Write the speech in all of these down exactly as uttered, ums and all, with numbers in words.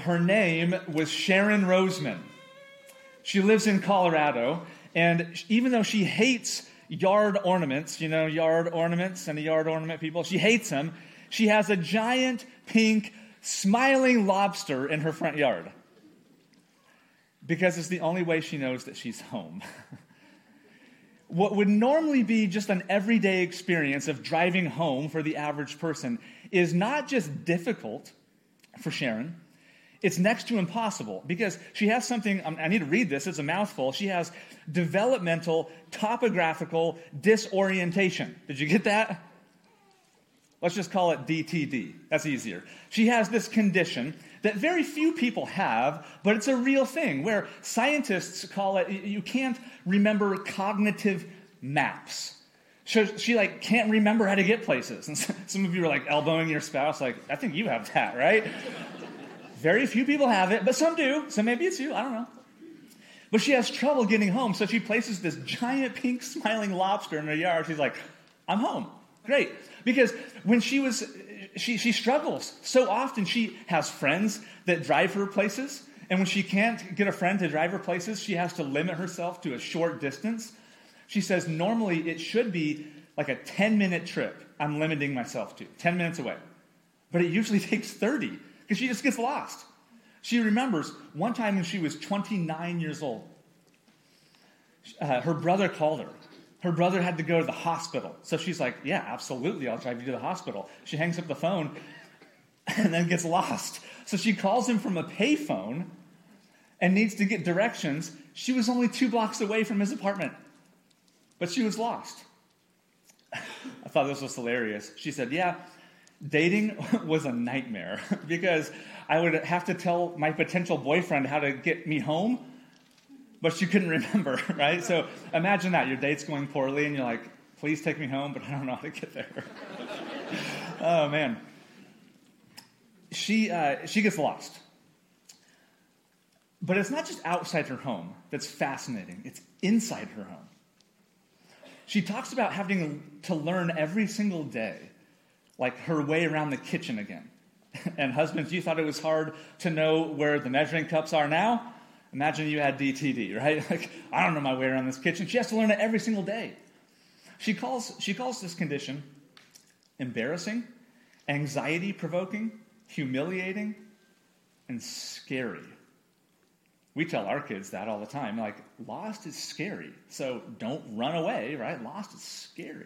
her name was Sharon Roseman. She lives in Colorado, and even though she hates yard ornaments, you know, yard ornaments and the yard ornament people, she hates them, she has a giant pink smiling lobster in her front yard because it's the only way she knows that she's home. What would normally be just an everyday experience of driving home for the average person is not just difficult for Sharon, it's next to impossible because she has something, I need to read this, it's a mouthful. She has developmental topographical disorientation. Did you get that? Let's just call it D T D. That's easier. She has this condition that very few people have, but it's a real thing where scientists call it, you can't remember cognitive maps. She, she like can't remember how to get places. And some of you are like elbowing your spouse, like, I think you have that, right? Very few people have it, but some do. So maybe it's you, I don't know. But she has trouble getting home, so she places this giant pink smiling lobster in her yard. She's like, I'm home. Great. Because when she was, she, she struggles. So often she has friends that drive her places, and when she can't get a friend to drive her places, she has to limit herself to a short distance. She says normally it should be like a ten-minute trip I'm limiting myself to, ten minutes away. But it usually takes thirty. Because she just gets lost. She remembers one time when she was twenty-nine years old, uh, her brother called her. Her brother had to go to the hospital. So she's like, yeah, absolutely, I'll drive you to the hospital. She hangs up the phone and then gets lost. So she calls him from a payphone and needs to get directions. She was only two blocks away from his apartment, but she was lost. I thought this was hilarious. She said, yeah, dating was a nightmare because I would have to tell my potential boyfriend how to get me home, but she couldn't remember, right? So imagine that. Your date's going poorly and you're like, please take me home, but I don't know how to get there. Oh, man. She, uh, she gets lost. But it's not just outside her home that's fascinating. It's inside her home. She talks about having to learn every single day like her way around the kitchen again. And husbands, you thought it was hard to know where the measuring cups are now? Imagine you had D T D, right? Like, I don't know my way around this kitchen. She has to learn it every single day. She calls, she calls this condition embarrassing, anxiety-provoking, humiliating, and scary. We tell our kids that all the time. Like, lost is scary, so don't run away, right? Lost is scary.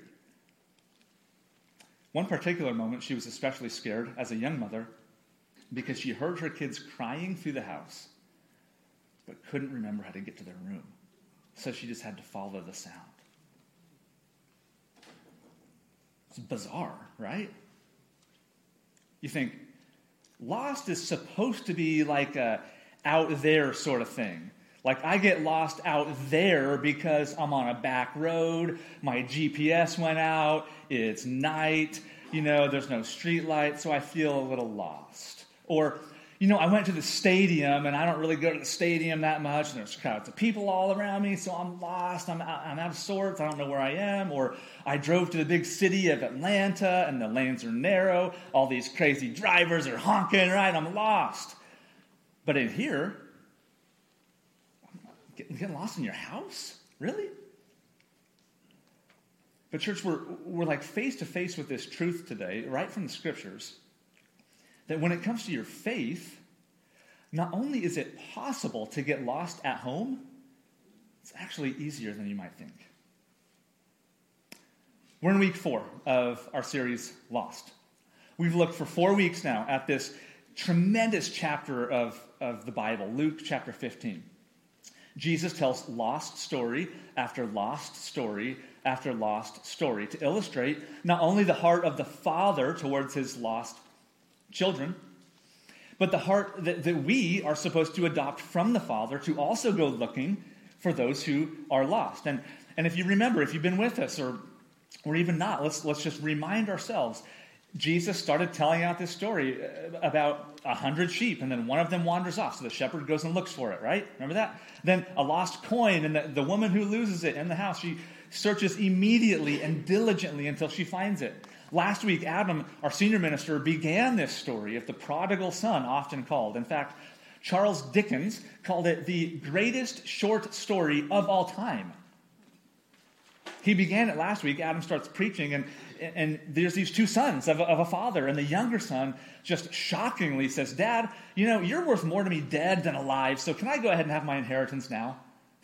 One particular moment, she was especially scared as a young mother because she heard her kids crying through the house, but couldn't remember how to get to their room. So she just had to follow the sound. It's bizarre, right? You think, lost is supposed to be like a out there sort of thing. Like, I get lost out there because I'm on a back road, my G P S went out, it's night, you know, there's no street light, so I feel a little lost. Or, you know, I went to the stadium, and I don't really go to the stadium that much, and there's crowds of people all around me, so I'm lost, I'm out, I'm out of sorts, I don't know where I am. Or I drove to the big city of Atlanta, and the lanes are narrow, all these crazy drivers are honking, right, I'm lost. But in here, getting lost in your house? Really? But church, we're, we're like face to face with this truth today, right from the scriptures, that when it comes to your faith, not only is it possible to get lost at home, it's actually easier than you might think. We're in week four of our series, Lost. We've looked for four weeks now at this tremendous chapter of, of the Bible, Luke chapter fifteen. Jesus tells lost story after lost story after lost story to illustrate not only the heart of the Father towards his lost children, but the heart that, that we are supposed to adopt from the Father to also go looking for those who are lost. And, and if you remember, if you've been with us or, or even not, let's, let's just remind ourselves. Jesus started telling out this story about a hundred sheep, and then one of them wanders off, so the shepherd goes and looks for it, right? Remember that? Then a lost coin, and the, the woman who loses it in the house, she searches immediately and diligently until she finds it. Last week, Adam, our senior minister, began this story of the prodigal son, often called. In fact, Charles Dickens called it the greatest short story of all time. He began it last week. Adam starts preaching, and, and there's these two sons of a, of a father, and the younger son just shockingly says, Dad, you know, you're worth more to me dead than alive, so can I go ahead and have my inheritance now?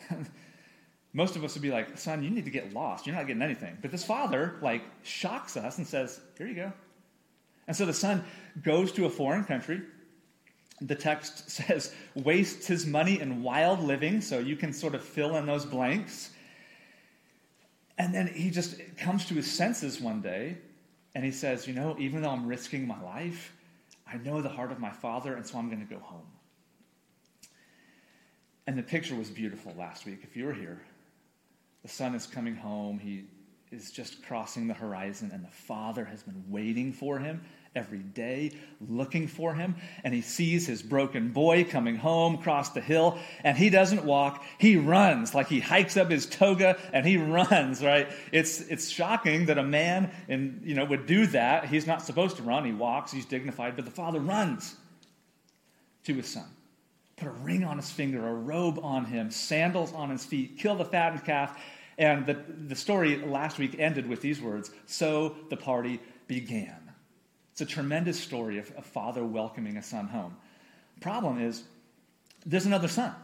Most of us would be like, son, you need to get lost. You're not getting anything. But this father, like, shocks us and says, here you go. And so the son goes to a foreign country. The text says, wastes his money in wild living, so you can sort of fill in those blanks. And then he just comes to his senses one day, and he says, you know, even though I'm risking my life, I know the heart of my father, and so I'm going to go home. And the picture was beautiful last week. If you were here, the son is coming home. He is just crossing the horizon, and the father has been waiting for him every day, looking for him, and he sees his broken boy coming home across the hill, and he doesn't walk, he runs, like he hikes up his toga, and he runs, right? It's it's shocking that a man in, you know, would do that. He's not supposed to run. He walks, he's dignified, but the father runs to his son. Put a ring on his finger, a robe on him, sandals on his feet, kill the fattened calf, and the, the story last week ended with these words, so the party began. It's a tremendous story of a father welcoming a son home. Problem is, there's another son.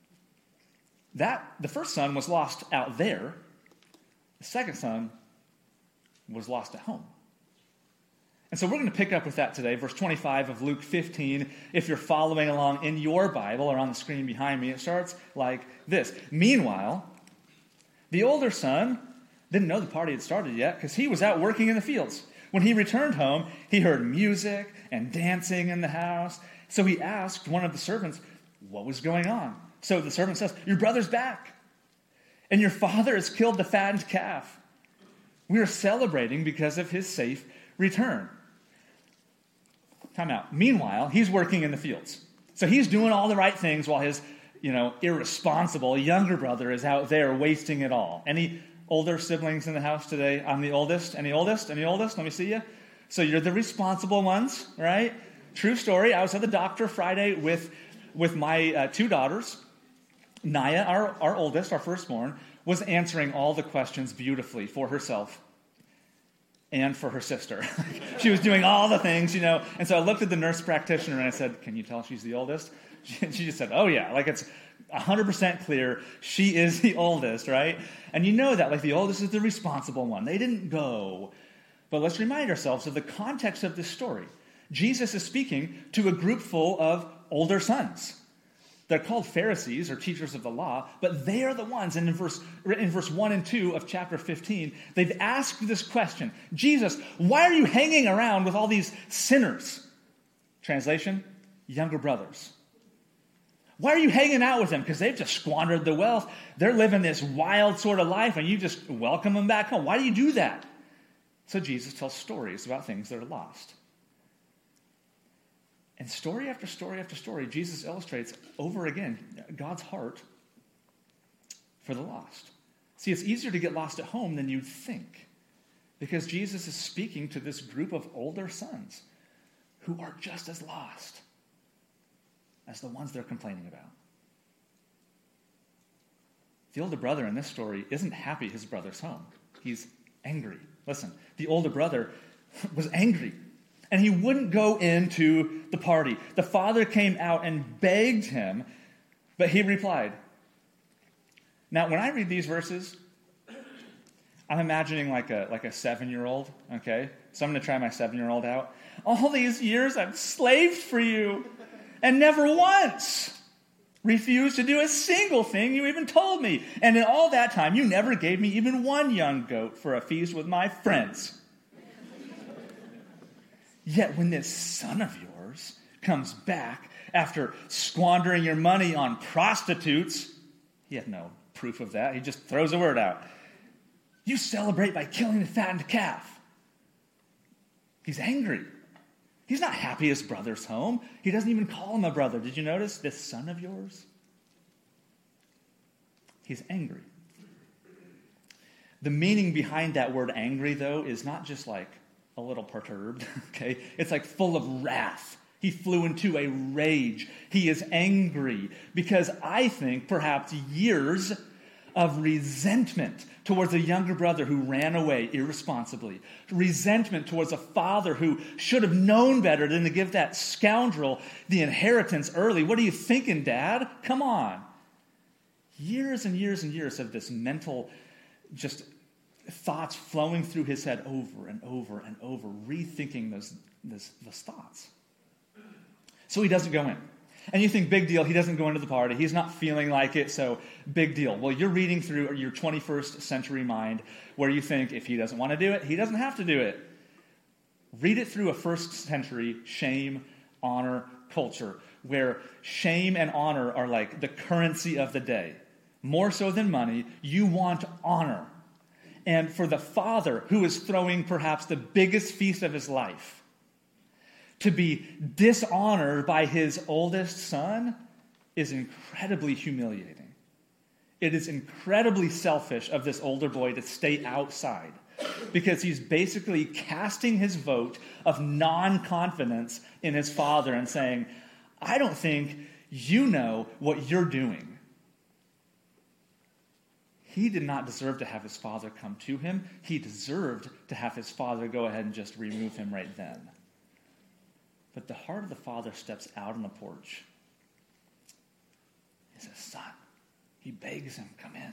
That the first son was lost out there. The second son was lost at home. And so we're going to pick up with that today, verse twenty-five of Luke fifteen. If you're following along in your Bible or on the screen behind me, it starts like this. Meanwhile, the older son didn't know the party had started yet because he was out working in the fields. When he returned home, he heard music and dancing in the house. So he asked one of the servants, what was going on? So the servant says, your brother's back, and your father has killed the fattened calf. We are celebrating because of his safe return. Time out. Meanwhile, he's working in the fields. So he's doing all the right things while his, you know, irresponsible younger brother is out there wasting it all. Any older siblings in the house today? I'm the oldest. Any oldest? Any oldest? Let me see you. So you're the responsible ones, right? True story. I was at the doctor Friday with, with my uh, two daughters. Naya, our, our oldest, our firstborn, was answering all the questions beautifully for herself and for her sister. She was doing all the things, you know. And so I looked at the nurse practitioner and I said, can you tell she's the oldest? She, she just said, oh yeah, like it's one hundred percent clear she is the oldest, right? And you know that, like the oldest is the responsible one. They didn't go. But let's remind ourselves of the context of this story. Jesus is speaking to a group full of older sons. They're called Pharisees or teachers of the law, but they are the ones, and in verse, in verse one and two of chapter fifteen, they've asked this question, Jesus, why are you hanging around with all these sinners? Translation, younger brothers. Why are you hanging out with them? Because they've just squandered the wealth. They're living this wild sort of life, and you just welcome them back home. Why do you do that? So Jesus tells stories about things that are lost. And story after story after story, Jesus illustrates over again God's heart for the lost. See, it's easier to get lost at home than you'd think, because Jesus is speaking to this group of older sons who are just as lost as the ones they're complaining about. The older brother in this story isn't happy his brother's home. He's angry. Listen, the older brother was angry, and he wouldn't go into the party. The father came out and begged him, but he replied. Now, when I read these verses, I'm imagining like a like a seven-year-old, okay? So I'm going to try my seven-year-old out. All these years I've slaved for you and never once refused to do a single thing you even told me. And in all that time, you never gave me even one young goat for a feast with my friends. Yet when this son of yours comes back after squandering your money on prostitutes, he had no proof of that. He just throws a word out. You celebrate by killing the fattened calf. He's angry. He's not happy his brother's home. He doesn't even call him a brother. Did you notice? This son of yours? He's angry. The meaning behind that word angry, though, is not just like a little perturbed, okay? It's like full of wrath. He flew into a rage. He is angry because I think perhaps years of resentment towards a younger brother who ran away irresponsibly, resentment towards a father who should have known better than to give that scoundrel the inheritance early. What are you thinking, Dad? Come on. Years and years and years of this mental just thoughts flowing through his head over and over and over, rethinking those, those, those thoughts. So he doesn't go in. And you think, big deal, he doesn't go into the party. He's not feeling like it, so big deal. Well, you're reading through your twenty-first century mind where you think if he doesn't want to do it, he doesn't have to do it. Read it through a first century shame, honor culture where shame and honor are like the currency of the day. More so than money, you want honor. And for the father who is throwing perhaps the biggest feast of his life, to be dishonored by his oldest son is incredibly humiliating. It is incredibly selfish of this older boy to stay outside because he's basically casting his vote of non-confidence in his father and saying, I don't think you know what you're doing. He did not deserve to have his father come to him. He deserved to have his father go ahead and just remove him right then. But the heart of the father steps out on the porch. He says, son. He begs him, come in.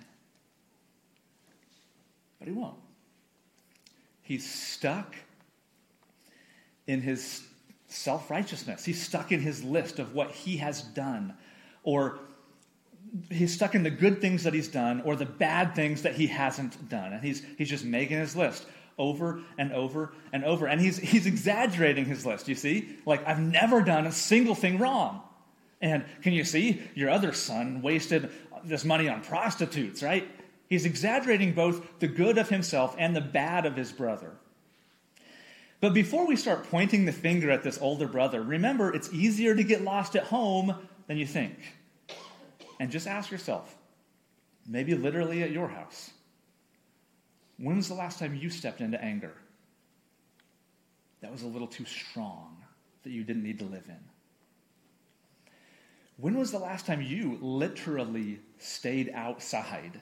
But he won't. He's stuck in his self-righteousness. He's stuck in his list of what he has done. Or he's stuck in the good things that he's done or the bad things that he hasn't done. And he's he's just making his list over and over and over. And he's he's exaggerating his list, you see? Like, I've never done a single thing wrong. And can you see? Your other son wasted this money on prostitutes, right? He's exaggerating both the good of himself and the bad of his brother. But before we start pointing the finger at this older brother, remember, it's easier to get lost at home than you think. And just ask yourself, maybe literally at your house, when was the last time you stepped into anger that was a little too strong, that you didn't need to live in? When was the last time you literally stayed outside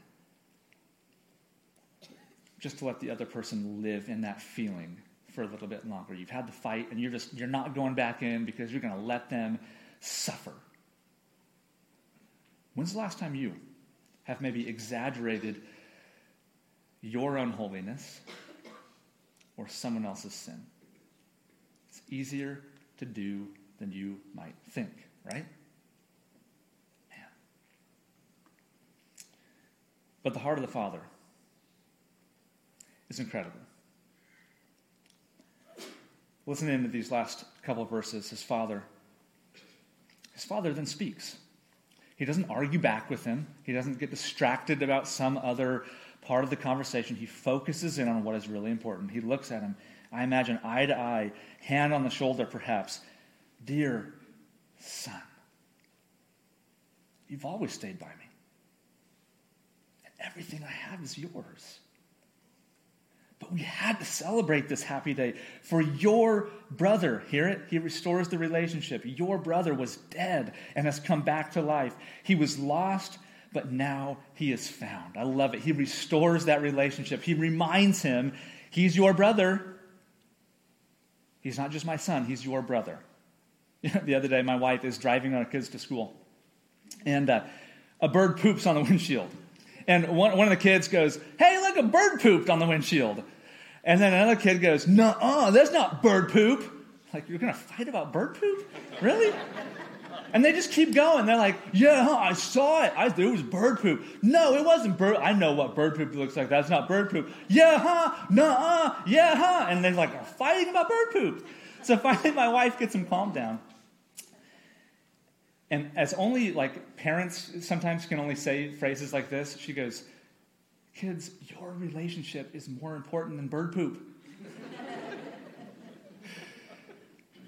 just to let the other person live in that feeling for a little bit longer? You've had the fight and you're just you're not going back in because you're going to let them suffer. When's the last time you have maybe exaggerated your unholiness or someone else's sin? It's easier to do than you might think, right? Man. But the heart of the Father is incredible. Listening to these last couple of verses, his father, his father then speaks. He doesn't argue back with him. He doesn't get distracted about some other part of the conversation. He focuses in on what is really important. He looks at him, I imagine, eye to eye, hand on the shoulder perhaps. Dear son, you've always stayed by me. And everything I have is yours. But we had to celebrate this happy day for your brother. Hear it? He restores the relationship. Your brother was dead and has come back to life. He was lost, but now he is found. I love it. He restores that relationship. He reminds him, he's your brother. He's not just my son. He's your brother. The other day, my wife is driving our kids to school, and uh, a bird poops on the windshield. And one, one of the kids goes, hey, look, a bird pooped on the windshield. And then another kid goes, nuh-uh, that's not bird poop. Like, you're going to fight about bird poop? Really? And they just keep going. They're like, yeah, huh, I saw it. I, it was bird poop. No, it wasn't bird. I know what bird poop looks like. That's not bird poop. Yeah, huh? Nuh-uh. Yeah, huh? And they're like, are fighting about bird poop. So finally my wife gets them calmed down. And as only, like, parents sometimes can only say phrases like this, she goes, kids, your relationship is more important than bird poop.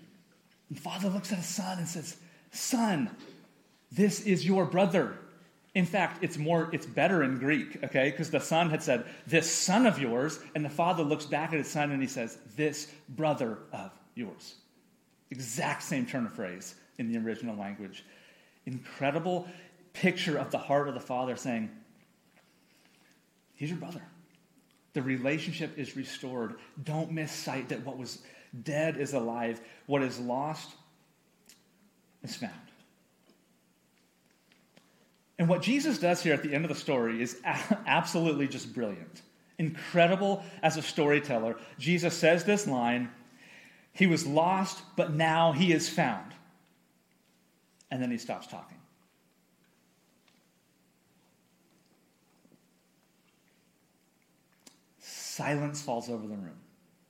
And father looks at his son and says, son, this is your brother. In fact, it's more, it's better in Greek, okay? Because the son had said, this son of yours, and the father looks back at his son and he says, this brother of yours. Exact same turn of phrase in the original language. Incredible picture of the heart of the father saying, he's your brother. The relationship is restored. Don't miss sight that what was dead is alive. What is lost is found. And what Jesus does here at the end of the story is a- absolutely just brilliant. Incredible as a storyteller. Jesus says this line, he was lost, but now he is found. And then he stops talking. Silence falls over the room.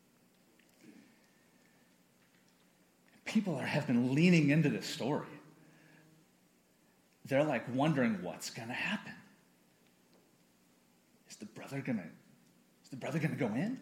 People are, have been leaning into this story. They're like wondering what's going to happen. Is the brother going to, is the brother going to go in?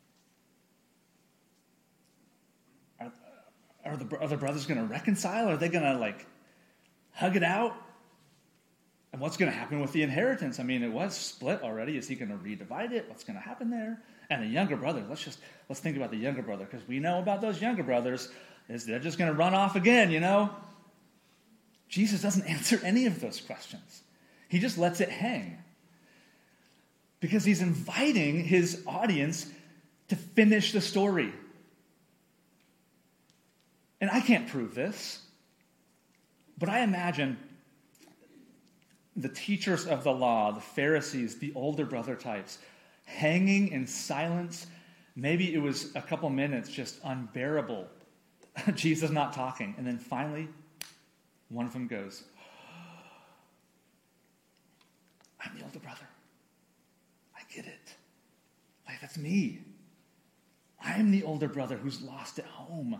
Are, are the other brothers going to reconcile? Are they going to like hug it out? And what's going to happen with the inheritance? I mean, it was split already. Is he going to redivide it? What's going to happen there? And the younger brother, let's just, let's think about the younger brother, because we know about those younger brothers, is they're just going to run off again, you know? Jesus doesn't answer any of those questions. He just lets it hang. Because he's inviting his audience to finish the story. And I can't prove this, but I imagine the teachers of the law, the Pharisees, the older brother types, hanging in silence. Maybe it was a couple minutes, just unbearable. Jesus not talking. And then finally, one of them goes, I'm the older brother. I get it. Like, that's me. I'm the older brother who's lost at home.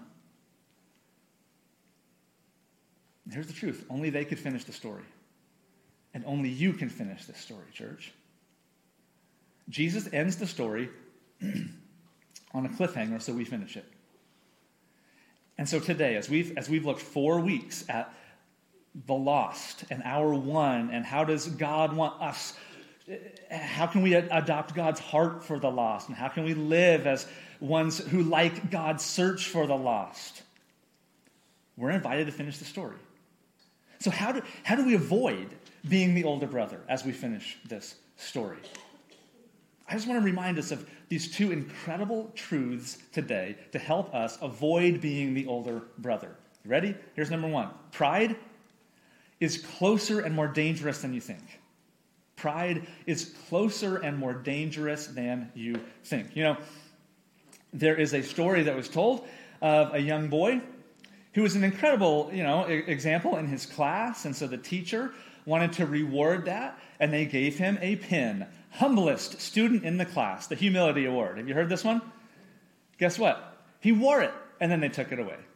And here's the truth. Only they could finish the story. And only you can finish this story, church. Jesus ends the story on a cliffhanger, so we finish it. And so today, as we've, as we've looked four weeks at the lost and our one, and how does God want us, how can we adopt God's heart for the lost, and how can we live as ones who, like God, search for the lost? We're invited to finish the story. So how do, how do we avoid being the older brother as we finish this story? I just want to remind us of these two incredible truths today to help us avoid being the older brother. You ready? Here's number one. Pride is closer and more dangerous than you think. Pride is closer and more dangerous than you think. You know, there is a story that was told of a young boy who was an incredible, you know, example in his class, and so the teacher wanted to reward that, and they gave him a pin. Humblest student in the class, the humility award. Have you heard this one? Guess what? He wore it, and then they took it away.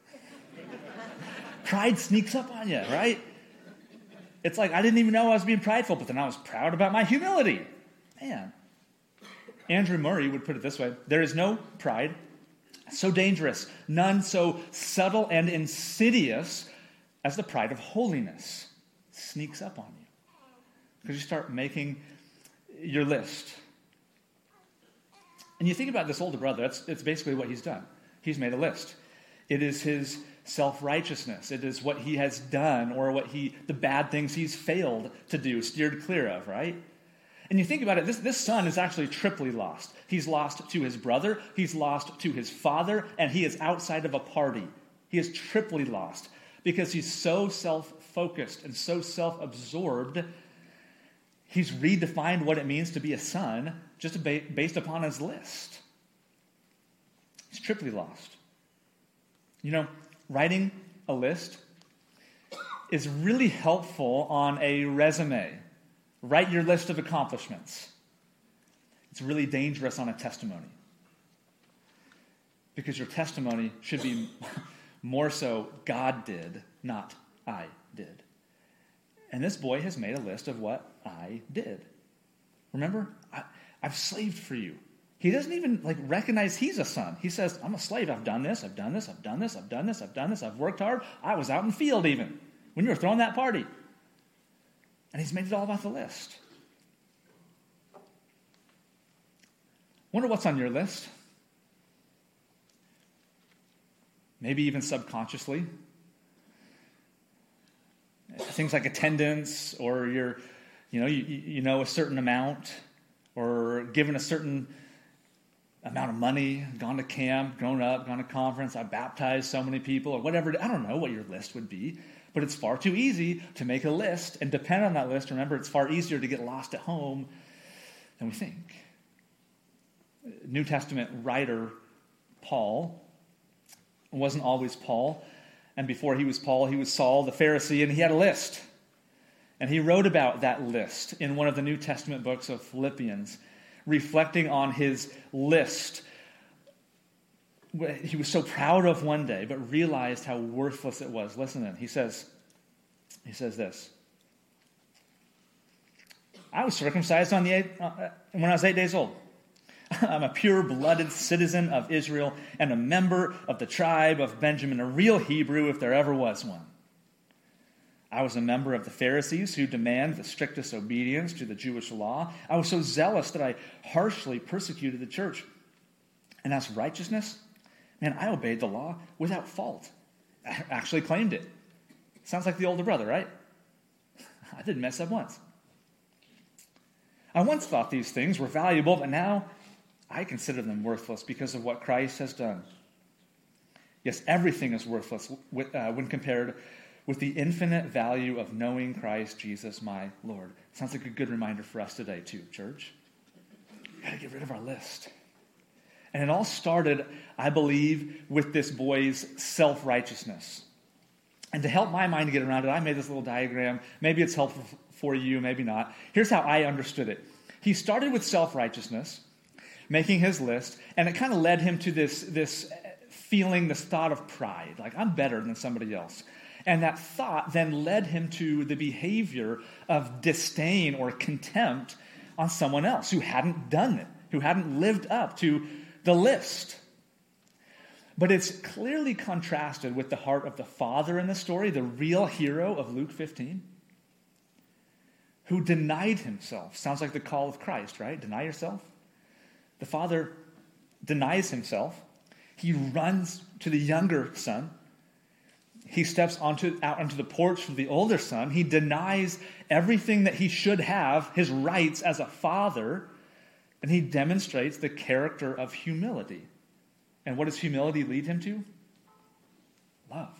Pride sneaks up on you, right? It's like, I didn't even know I was being prideful, but then I was proud about my humility. Man. Andrew Murray would put it this way: there is no pride so dangerous, none so subtle and insidious as the pride of holiness. It sneaks up on you because you start making your list. And you think about this older brother, that's, that's basically what he's done. He's made a list. It is his self-righteousness. It is what he has done, or what he, the bad things he's failed to do, steered clear of, right? And you think about it, this, this son is actually triply lost. He's lost to his brother, he's lost to his father, and he is outside of a party. He is triply lost because he's so self-focused and so self-absorbed. He's redefined what it means to be a son just based upon his list. He's triply lost. You know, writing a list is really helpful on a resume. Write your list of accomplishments. It's really dangerous on a testimony, because your testimony should be more so God did, not I did. And this boy has made a list of what I did. Remember, I, I've slaved for you. He doesn't even like recognize he's a son. He says, I'm a slave. I've done this, I've done this, I've done this, I've done this, I've done this, I've worked hard. I was out in the field even when you were throwing that party. And he's made it all about the list. Wonder what's on your list? Maybe even subconsciously. Things like attendance, or you're, you know, you, you know a certain amount, or given a certain amount of money, gone to camp, grown up, gone to conference, I baptized so many people, or whatever. I don't know what your list would be, but it's far too easy to make a list and depend on that list. Remember, it's far easier to get lost at home than we think. New Testament writer Paul wasn't always Paul. And before he was Paul, he was Saul, the Pharisee, and he had a list. And he wrote about that list in one of the New Testament books of Philippians, reflecting on his list. He was so proud of one day, but realized how worthless it was. Listen in. He says, he says this. I was circumcised on the eight, uh, when I was eight days old. I'm a pure-blooded citizen of Israel and a member of the tribe of Benjamin, a real Hebrew if there ever was one. I was a member of the Pharisees who demand the strictest obedience to the Jewish law. I was so zealous that I harshly persecuted the church. And as righteousness, man, I obeyed the law without fault. I actually claimed it. Sounds like the older brother, right? I didn't mess up once. I once thought these things were valuable, but now I consider them worthless because of what Christ has done. Yes, everything is worthless uh, when compared with the infinite value of knowing Christ Jesus, my Lord. Sounds like a good reminder for us today, too, church. We've got to get rid of our list. And it all started, I believe, with this boy's self-righteousness. And to help my mind to get around it, I made this little diagram. Maybe it's helpful for you, maybe not. Here's how I understood it. He started with self-righteousness, making his list, and it kind of led him to this, this feeling, this thought of pride, like I'm better than somebody else. And that thought then led him to the behavior of disdain or contempt on someone else who hadn't done it, who hadn't lived up to the list. But it's clearly contrasted with the heart of the father in the story, the real hero of Luke fifteen, who denied himself. Sounds like the call of Christ, right? Deny yourself. The father denies himself. He runs to the younger son. He steps onto, out onto the porch for the older son. He denies everything that he should have, his rights as a father, and he demonstrates the character of humility. And what does humility lead him to? Love.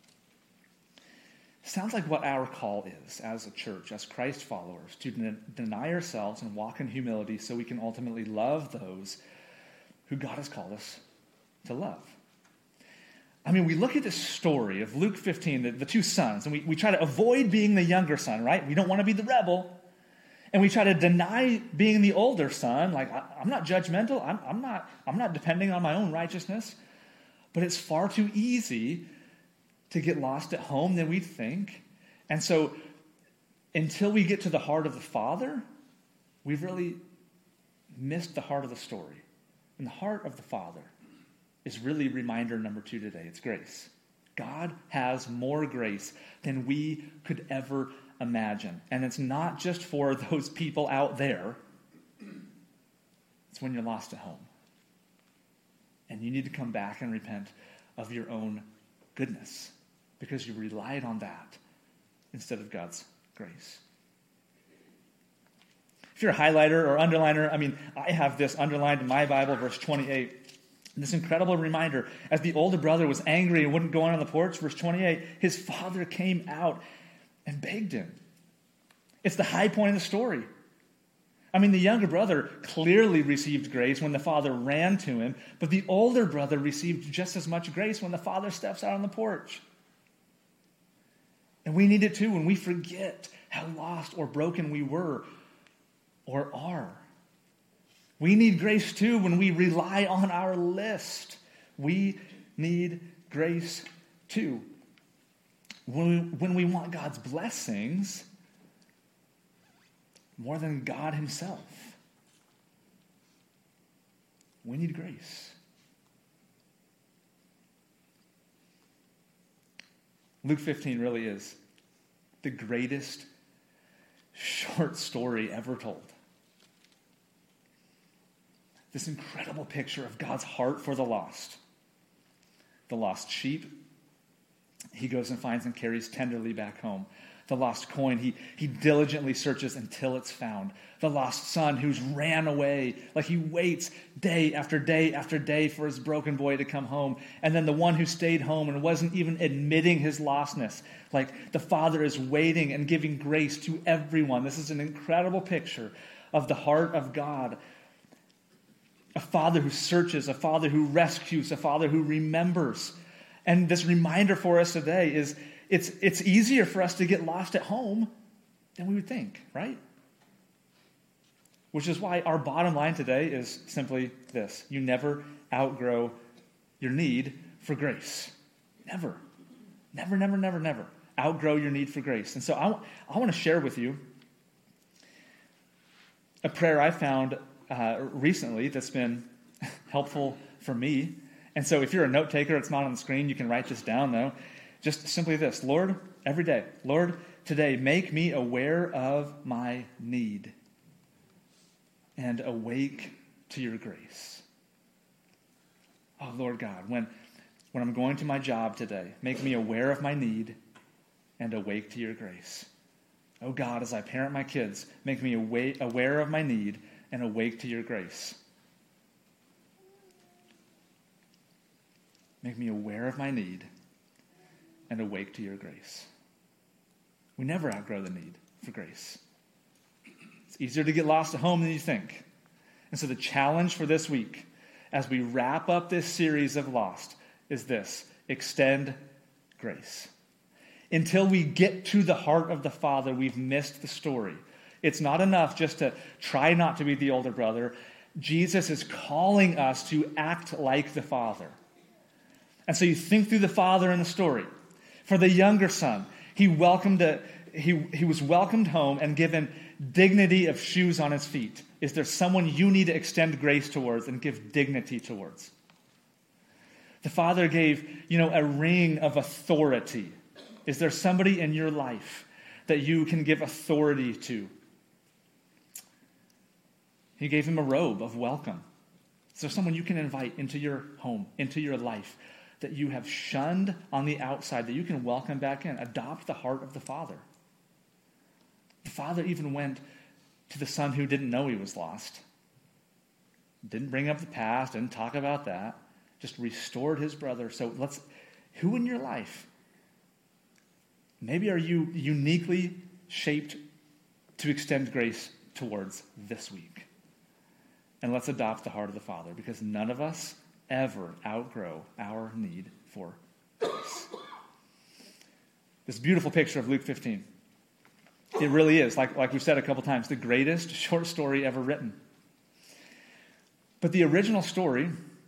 Sounds like what our call is as a church, as Christ followers, to den- deny ourselves and walk in humility so we can ultimately love those who God has called us to love. I mean, we look at this story of Luke fifteen, the, the two sons, and we, we try to avoid being the younger son, right? We don't want to be the rebel. And we try to deny being the older son. Like, I, I'm not judgmental. I'm, I'm not, I'm not depending on my own righteousness. But it's far too easy to get lost at home than we think. And so until we get to the heart of the Father, we've really missed the heart of the story. And the heart of the Father is really reminder number two today. It's grace. God has more grace than we could ever imagine. And it's not just for those people out there. It's when you're lost at home. And you need to come back and repent of your own goodness because you relied on that instead of God's grace. If you're a highlighter or underliner, I mean, I have this underlined in my Bible, verse twenty-eight. This incredible reminder, as the older brother was angry and wouldn't go on on the porch, verse twenty-eight, his father came out and begged him. It's the high point of the story. I mean, the younger brother clearly received grace when the father ran to him, but the older brother received just as much grace when the father steps out on the porch. And we need it too when we forget how lost or broken we were or are. We need grace too when we rely on our list. We need grace too. When we, when we want God's blessings more than God himself, we need grace. Luke fifteen really is the greatest short story ever told. This incredible picture of God's heart for the lost. The lost sheep, he goes and finds and carries tenderly back home. The lost coin, he, he diligently searches until it's found. The lost son who's ran away, like he waits day after day after day for his broken boy to come home. And then the one who stayed home and wasn't even admitting his lostness. Like the father is waiting and giving grace to everyone. This is an incredible picture of the heart of God. A father who searches, a father who rescues, a father who remembers. And this reminder for us today is It's, it's easier for us to get lost at home than we would think, right? Which is why our bottom line today is simply this. You never outgrow your need for grace. Never. Never, never, never, never. Outgrow your need for grace. And so I, I want to share with you a prayer I found uh, recently that's been helpful for me. And so if you're a note taker, it's not on the screen. You can write this down, though. Just simply this, Lord, every day, Lord, today, make me aware of my need and awake to your grace. Oh, Lord God, when, when I'm going to my job today, make me aware of my need and awake to your grace. Oh, God, as I parent my kids, make me awa- aware of my need and awake to your grace. Make me aware of my need and awake to your grace. We never outgrow the need for grace. It's easier to get lost at home than you think. And so the challenge for this week, as we wrap up this series of Lost, is this: extend grace. Until we get to the heart of the Father, we've missed the story. It's not enough just to try not to be the older brother. Jesus is calling us to act like the Father. And so you think through the Father in the story. For the younger son, he welcomed a, he, he was welcomed home and given dignity of shoes on his feet. Is there someone you need to extend grace towards and give dignity towards? The father gave, you know, a ring of authority. Is there somebody in your life that you can give authority to? He gave him a robe of welcome. Is there someone you can invite into your home, into your life, that you have shunned on the outside, that you can welcome back in? Adopt the heart of the Father. The Father even went to the son who didn't know he was lost. Didn't bring up the past, didn't talk about that. Just restored his brother. So let's, who in your life, maybe are you uniquely shaped to extend grace towards this week? And let's adopt the heart of the Father, because none of us ever outgrow our need for grace. This beautiful picture of Luke fifteen. It really is, like, like we've said a couple times, the greatest short story ever written. But the original story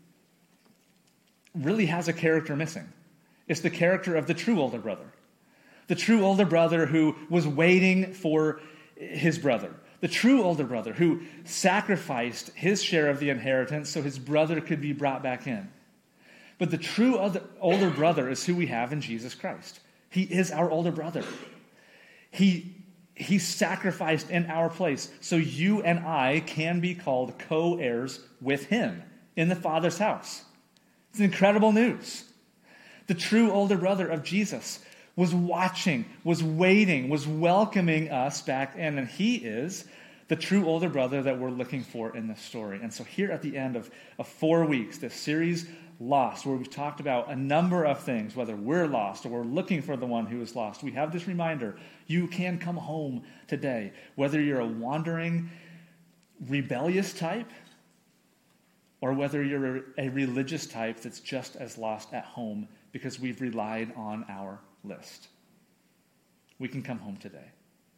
really has a character missing. It's the character of the true older brother. The true older brother who was waiting for his brother. The true older brother who sacrificed his share of the inheritance so his brother could be brought back in. But the true other, older brother is who we have in Jesus Christ. He is our older brother. He, he sacrificed in our place so you and I can be called co-heirs with him in the Father's house. It's incredible news. The true older brother of Jesus was watching, was waiting, was welcoming us back in. And he is the true older brother that we're looking for in this story. And so here at the end of, of four weeks, this series Lost, where we've talked about a number of things, whether we're lost or we're looking for the one who is lost, we have this reminder: you can come home today. Whether you're a wandering, rebellious type, or whether you're a religious type that's just as lost at home because we've relied on our list. We can come home today.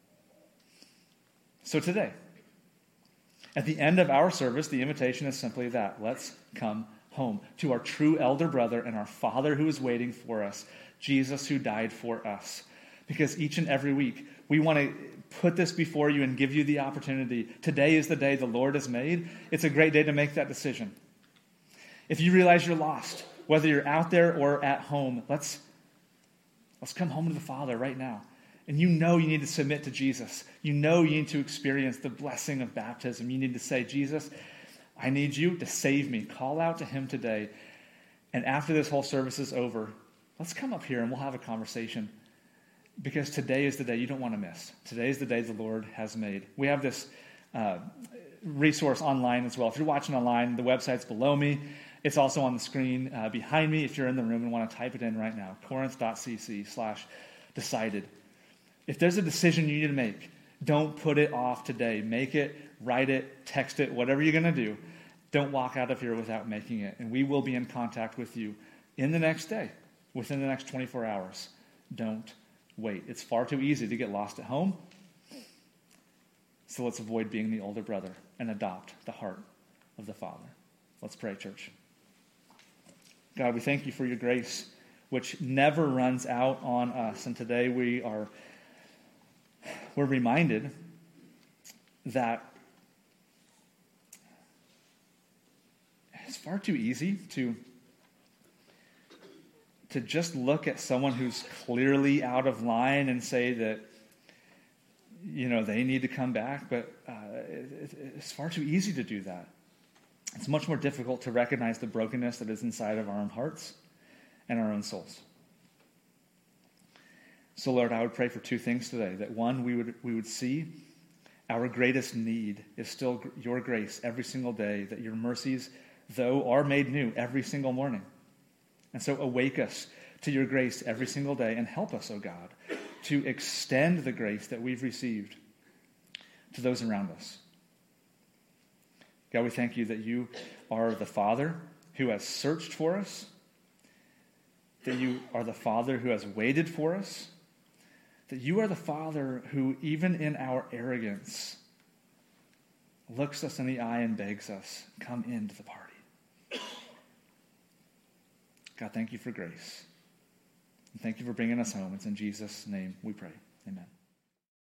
So today, at the end of our service, the invitation is simply that. Let's come home to our true elder brother and our Father who is waiting for us, Jesus who died for us. Because each and every week, we want to put this before you and give you the opportunity. Today is the day the Lord has made. It's a great day to make that decision. If you realize you're lost, whether you're out there or at home, let's Let's come home to the Father right now and you know you need to submit to Jesus, you know you need to experience the blessing of baptism, you need to say, Jesus, I need you to save me. Call out to him today. And after this whole service is over, let's come up here and we'll have a conversation. Because today is the day you don't want to miss. Today is the day the Lord has made. We have this uh, resource online as well. If you're watching online, the website's below me. It's also on the screen uh, behind me if you're in the room and want to type it in right now. Corinth.cc slash decided. If there's a decision you need to make, don't put it off today. Make it, write it, text it, whatever you're going to do. Don't walk out of here without making it. And we will be in contact with you in the next day, within the next twenty-four hours. Don't wait. It's far too easy to get lost at home. So let's avoid being the older brother and adopt the heart of the Father. Let's pray, church. God, we thank you for your grace, which never runs out on us. And today we are we're reminded that it's far too easy to, to just look at someone who's clearly out of line and say that, you know, they need to come back. But uh, it, it's far too easy to do that. It's much more difficult to recognize the brokenness that is inside of our own hearts and our own souls. So, Lord, I would pray for two things today. That one, we would we would see our greatest need is still your grace every single day, that your mercies, though, are made new every single morning. And so awake us to your grace every single day and help us, oh God, to extend the grace that we've received to those around us. God, we thank you that you are the Father who has searched for us, that you are the Father who has waited for us, that you are the Father who, even in our arrogance, looks us in the eye and begs us, come into the party. God, thank you for grace. And thank you for bringing us home. It's in Jesus' name we pray. Amen.